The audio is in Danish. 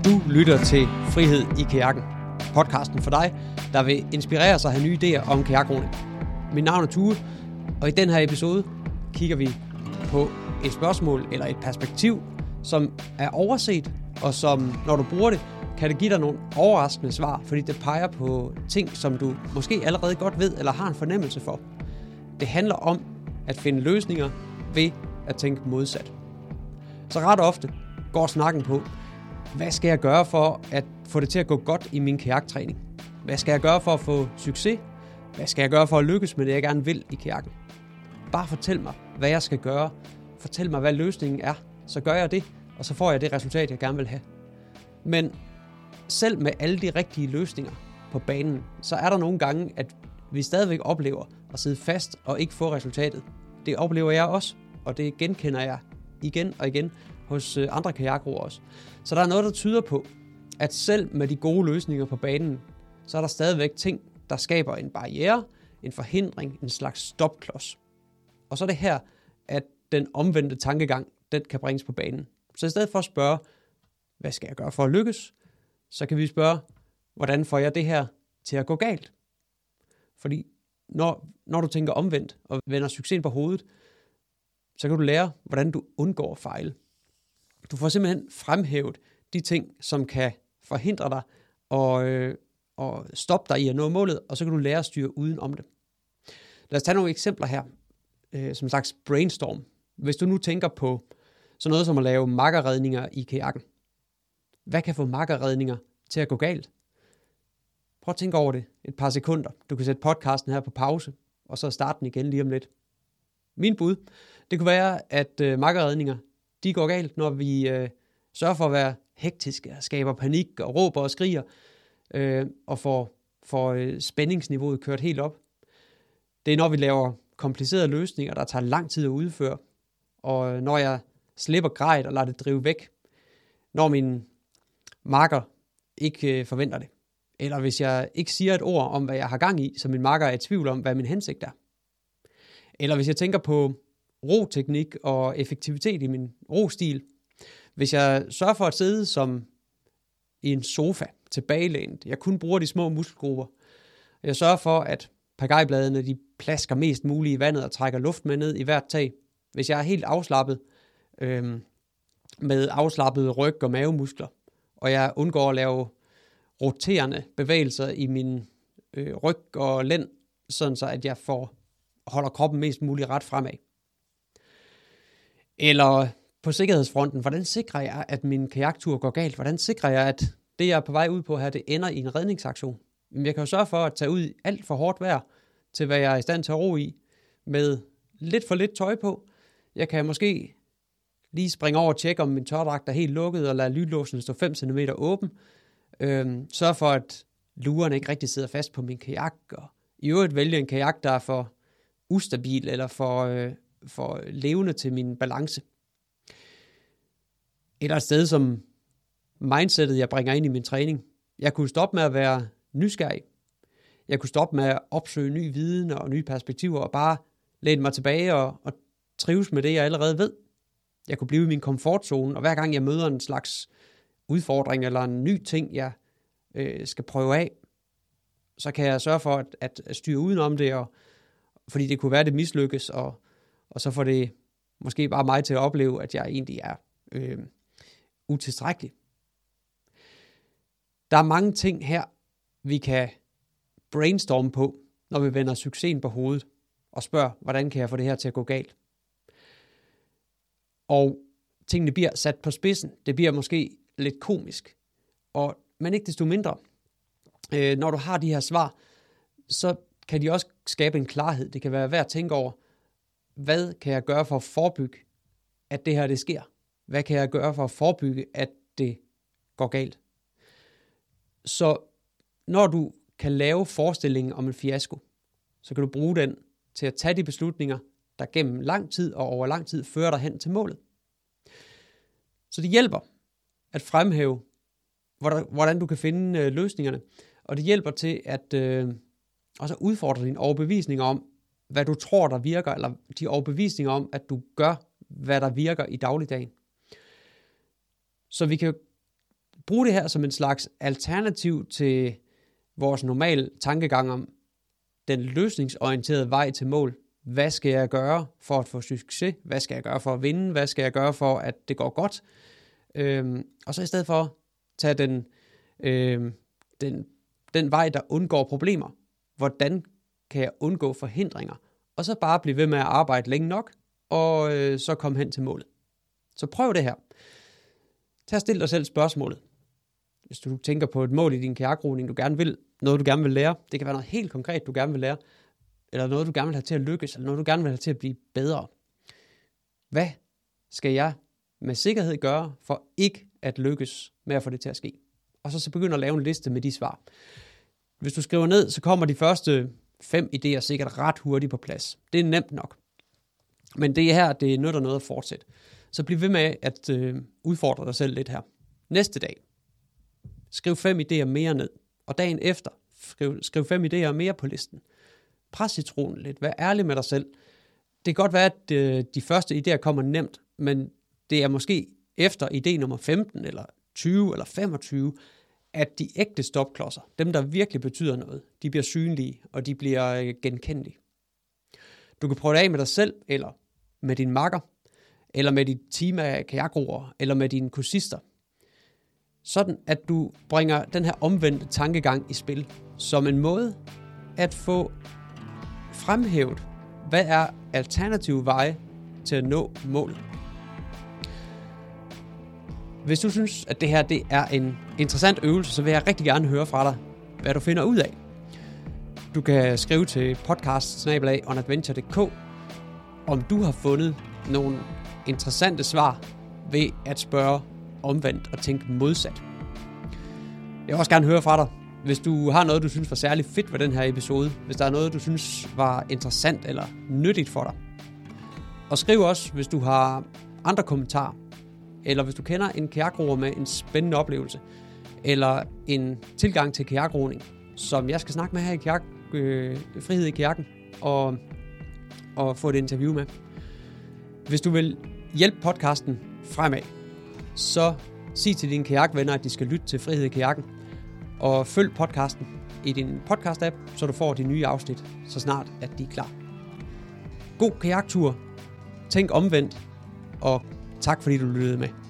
Du lytter til Frihed i kajakken. Podcasten for dig, der vil inspirere sig og have nye idéer om kajakroning. Mit navn er Tue, og i den her episode kigger vi på et spørgsmål eller et perspektiv, som er overset, og som, når du bruger det, kan det give dig nogle overraskende svar, fordi det peger på ting, som du måske allerede godt ved eller har en fornemmelse for. Det handler om at finde løsninger ved at tænke modsat. Så ret ofte går snakken på, hvad skal jeg gøre for at få det til at gå godt i min kajaktræning? Hvad skal jeg gøre for at få succes? Hvad skal jeg gøre for at lykkes med det, jeg gerne vil i kajakken? Bare fortæl mig, hvad jeg skal gøre. Fortæl mig, hvad løsningen er. Så gør jeg det, og så får jeg det resultat, jeg gerne vil have. Men selv med alle de rigtige løsninger på banen, så er der nogle gange, at vi stadigvæk oplever at sidde fast og ikke få resultatet. Det oplever jeg også, og det genkender jeg igen og igen hos andre kajakroere også. Så der er noget, der tyder på, at selv med de gode løsninger på banen, så er der stadigvæk ting, der skaber en barriere, en forhindring, en slags stopklods. Og så er det her, at den omvendte tankegang, den kan bringes på banen. Så i stedet for at spørge, hvad skal jeg gøre for at lykkes, så kan vi spørge, hvordan får jeg det her til at gå galt? Fordi når du tænker omvendt og vender succesen på hovedet, så kan du lære, hvordan du undgår at fejle. Du får simpelthen fremhævet de ting, som kan forhindre dig og stoppe dig i at nå målet, og så kan du lære at styre uden om det. Lad os tage nogle eksempler her, som en slags brainstorm. Hvis du nu tænker på sådan noget som at lave makkerredninger i kajakken. Hvad kan få makkerredninger til at gå galt? Prøv at tænke over det et par sekunder. Du kan sætte podcasten her på pause, og så starte den igen lige om lidt. Min bud, det kunne være, at makkerredninger, de går galt, når vi sørger for at være hektiske, skaber panik og råber og skriger, og får spændingsniveauet kørt helt op. Det er, når vi laver komplicerede løsninger, der tager lang tid at udføre, og når jeg slipper grejet og lader det drive væk, når min makker ikke forventer det. Eller hvis jeg ikke siger et ord om, hvad jeg har gang i, så min makker er i tvivl om, hvad min hensigt er. Eller hvis jeg tænker på roteknik og effektivitet i min rostil. Hvis jeg sørger for at sidde som i en sofa tilbagelænet, jeg kun bruger de små muskelgrupper. Jeg sørger for, at pagajbladene de plasker mest muligt i vandet og trækker luft med ned i hvert tag. Hvis jeg er helt afslappet med afslappede ryg- og mavemuskler, og jeg undgår at lave roterende bevægelser i min ryg og lænd, sådan så at jeg holder kroppen mest muligt ret fremad. Eller på sikkerhedsfronten, hvordan sikrer jeg, at min kajaktur går galt? Hvordan sikrer jeg, at det, jeg er på vej ud på her, det ender i en redningsaktion? Jeg kan jo sørge for at tage ud i alt for hårdt vejr, til hvad jeg er i stand til at ro i, med lidt for lidt tøj på. Jeg kan måske lige springe over og tjekke, om min tørdragt er helt lukket, og lade lynlåsen stå 5 cm åben. Sørg for, at lurerne ikke rigtig sidder fast på min kajak, og i øvrigt vælge en kajak, der er for ustabil eller for levende til min balance. Eller et sted som mindsetet, jeg bringer ind i min træning. Jeg kunne stoppe med at være nysgerrig. Jeg kunne stoppe med at opsøge ny viden og nye perspektiver, og bare læne mig tilbage og trives med det, jeg allerede ved. Jeg kunne blive i min komfortzone, og hver gang jeg møder en slags udfordring eller en ny ting, jeg skal prøve af, så kan jeg sørge for at styre udenom det, fordi det kunne være, det mislykkes, og så får det måske bare mig til at opleve, at jeg egentlig er utilstrækkelig. Der er mange ting her, vi kan brainstorme på, når vi vender succesen på hovedet, og spørger, hvordan kan jeg få det her til at gå galt? Og tingene bliver sat på spidsen. Det bliver måske lidt komisk. Men ikke desto mindre, når du har de her svar, så kan de også skabe en klarhed. Det kan være værd at tænke over, hvad kan jeg gøre for at forebygge, at det her det sker? Hvad kan jeg gøre for at forebygge, at det går galt? Så når du kan lave forestillingen om en fiasko, så kan du bruge den til at tage de beslutninger, der gennem lang tid og over lang tid fører dig hen til målet. Så det hjælper at fremhæve, hvordan du kan finde løsningerne, og det hjælper til at også udfordre dine overbevisninger om, hvad du tror, der virker, eller de overbevisninger om, at du gør, hvad der virker i dagligdagen. Så vi kan Brug det her som en slags alternativ til vores normale tankegang om den løsningsorienterede vej til mål. Hvad skal jeg gøre for at få succes? Hvad skal jeg gøre for at vinde? Hvad skal jeg gøre for, at det går godt? Og så i stedet for tage den vej, der undgår problemer. Hvordan kan jeg undgå forhindringer? Og så bare blive ved med at arbejde længe nok, og så komme hen til målet. Så prøv det her. Tag og stil dig selv spørgsmålet. Hvis du tænker på et mål i din kajakroning, noget du gerne vil lære, det kan være noget helt konkret, du gerne vil lære, eller noget du gerne vil have til at lykkes, eller noget du gerne vil have til at blive bedre. Hvad skal jeg med sikkerhed gøre for ikke at lykkes med at få det til at ske? Og så begynder at lave en liste med de svar. Hvis du skriver ned, så kommer de første 5 idéer sikkert ret hurtigt på plads. Det er nemt nok. Men det er her, det nytter noget at fortsætte. Så bliv ved med at udfordre dig selv lidt her. Næste dag, skriv 5 idéer mere ned. Og dagen efter, skriv 5 idéer mere på listen. Pres citronen lidt. Vær ærlig med dig selv. Det kan godt være, at de første idéer kommer nemt, men det er måske efter idé nummer 15, eller 20, eller 25, at de ægte stopklodser, dem der virkelig betyder noget, de bliver synlige, og de bliver genkendelige. Du kan prøve det af med dig selv, eller med din makker, eller med dit team af kajakroere, eller med dine kursister. Sådan at du bringer den her omvendte tankegang i spil, som en måde at få fremhævet, hvad er alternative veje til at nå målet. Hvis du synes, at det her det er en interessant øvelse, så vil jeg rigtig gerne høre fra dig, hvad du finder ud af. Du kan skrive til podcast@onadventure.dk, om du har fundet nogle interessante svar ved at spørge omvendt og tænke modsat. Jeg vil også gerne høre fra dig, hvis du har noget, du synes var særlig fedt ved den her episode, hvis der er noget, du synes var interessant eller nyttigt for dig. Og skriv også, hvis du har andre kommentarer, eller hvis du kender en kajakroer med en spændende oplevelse, eller en tilgang til kajakroning, som jeg skal snakke med her i Frihed i Kajakken, og få et interview med. Hvis du vil hjælpe podcasten fremad, så sig til dine kajakvenner, at de skal lytte til Frihed i Kajakken, og følg podcasten i din podcast-app, så du får de nye afsnit, så snart at de er klar. God kajaktur, tænk omvendt, og tak fordi du lyttede med.